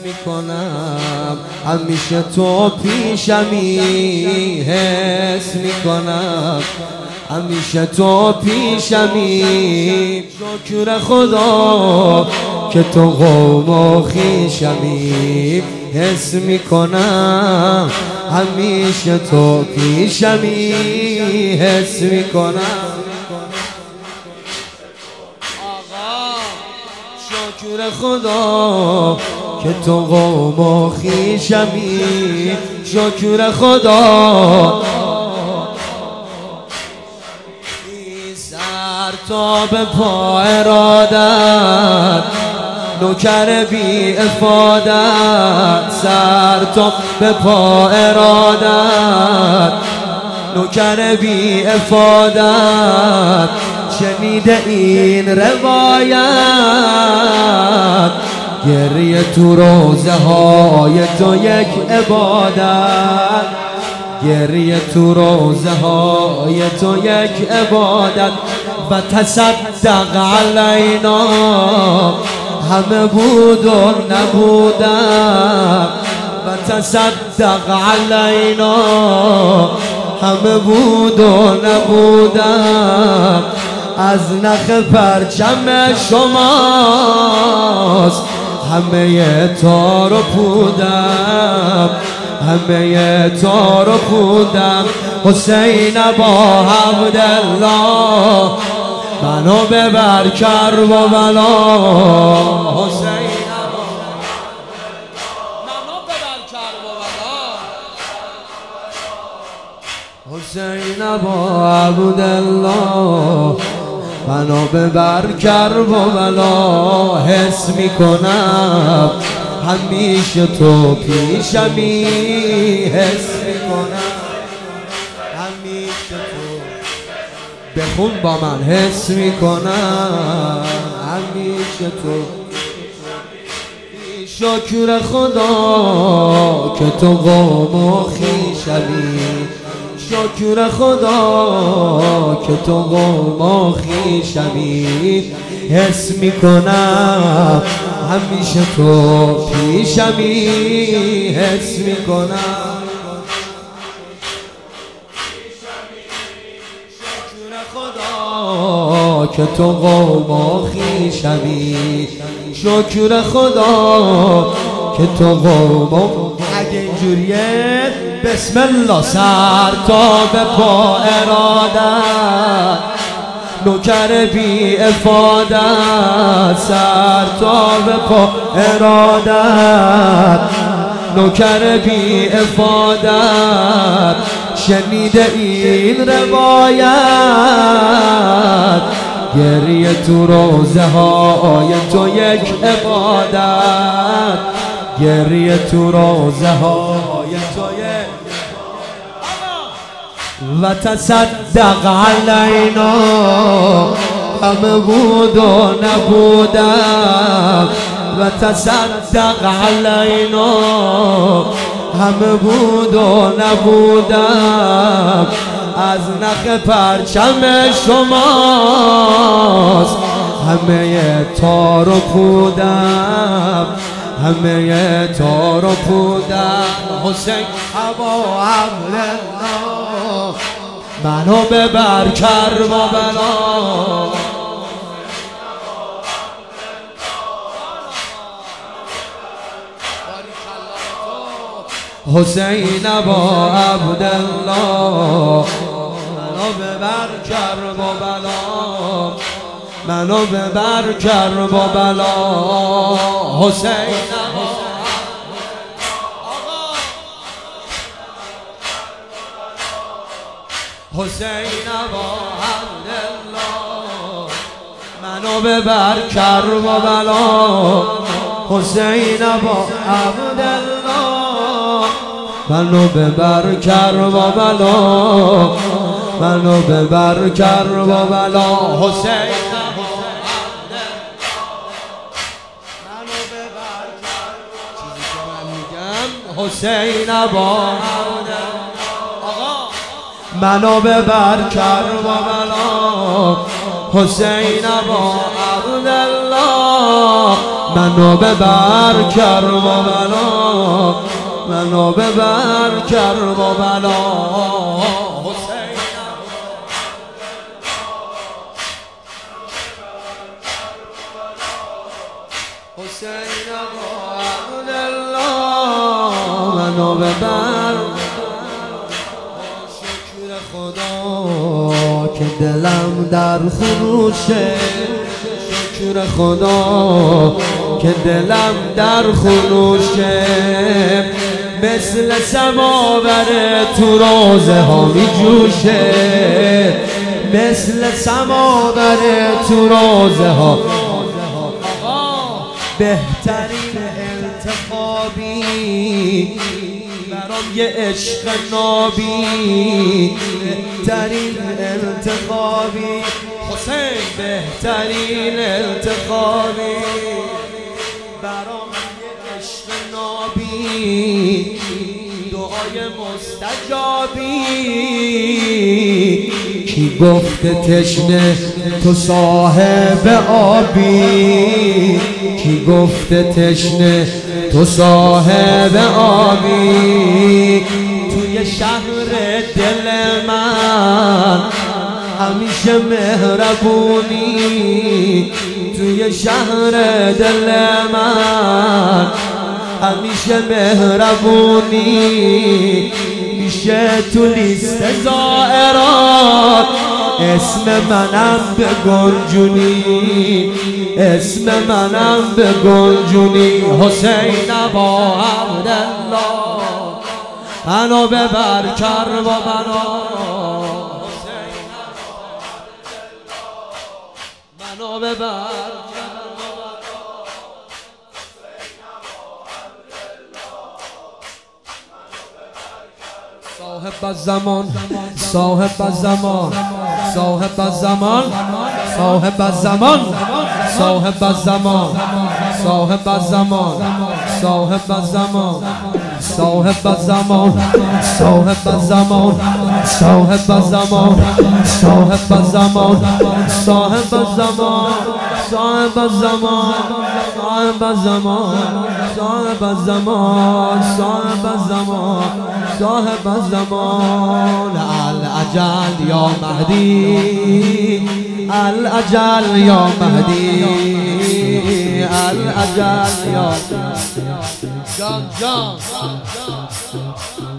میکنم همیشه تو پیشمی، حس میکنم همیشه تو پیشمی. شکر خدا که تو قوم و خویشمی، حس میکنم همیشه تو پیشمی، حس میکنم. شکر خدا که تو قوم و خویشمی، شکر خدا. سر تا به پا ارادت، نوکر بی افادت. سر تا به پا ارادت، نوکر بی افادت. شنیده این روایت، گریه تو روزه های تو یک عبادت، گریه تو روزه های تو یک عبادت. و تصدق علینا، همه بود و نبودم. و تصدق علینا، همه بود و نبودم. از نخ پرچم شماست همه تار و پودم، همه تار و پودم. حسین با عبدالله، منو ببر کرب و بلا. حسین منو ببر کرب و بلا. حسین با عبدالله، منو ببر کرب و بلا. حس میکنم همیشه تو پیشمی، حس میکنم همیشه تو. بخون با من. حس میکنم همیشه تو. شکر خدا که تو قوم و خویشمی، شکر خدا که تو قوم و خویشمی. حس میکنم همیشه تو پیشمی، حس میکنم. شکر خدا که تو قوم و خویشمی، شکر خدا که تو قوم و. اگه اینجوریه بسم الله. سر تا به پا ارادت، نوکر بی افادت. سر تا به پا ارادت، نوکر بی افادت. شنیده این روایت، گریه تو روزه های تو یک عبادت، گریه تو روزه های تو یک. و تصدق علینا، همه بود و نبودم. و تصدق علینا، همه بود و نبودم. از نخ پرچم شماست همه تار و پودم، همه تار و پودم. حسین ابا عبدالله، منو ببر کرب و بلا. حسین ابا عبدالله، منو ببر کرب و بلا. منو ببر کرب و بلا. حسین حسین ابا عبدالله، منو ببر کرب و بلا. حسین ابا عبدالله، منو ببر کرب و بلا. منو ببر کرب و بلا. حسین حسین ابا منو ببر کرب و بلا. حسین ابا عبدالله، منو ببر کربلا، منو ببر کربلا. حسین عبدالله منو ببر. شکر خدا که دلم در خروشه، شکر خدا که دلم در خروشه. مثل سماور تو روزه ها می جوشه، مثل سماور تو روزه ها. بهترین انتخابی برام یه عشق نابی، بهترین انتخابی حسین، بهترین انتخابی برام یه عشق نابی، دعای مستجابی. کی گفته تشنه تو صاحب آبی، کی گفته تشنه تو صاحب آبی. توی شهر دل من همیشه مهربونی، توی شهر دل من همیشه مهربونی. میشه تو لیست زائرات اسم منم به گنجونی، اسم منم به گنجونی. حسین ابا عبدالله منو ببر کربلا، منو ببر. صاحب الزمان، صاحب الزمان، صاحب الزمان، صاحب الزمان، صاحب الزمان، صاحب الزمان، صاحب الزمان، صاحب الزمان، صاحب الزمان، صاحب الزمان، صاحب الزمان، صاحب الزمان، صاحب الزمان، صاحب الزمان، صاحب الزمان، صاحب الزمان، صاحب الزمان. الأجل يا مهدي، الأجل يا مهدي، الأجل يا جان جان.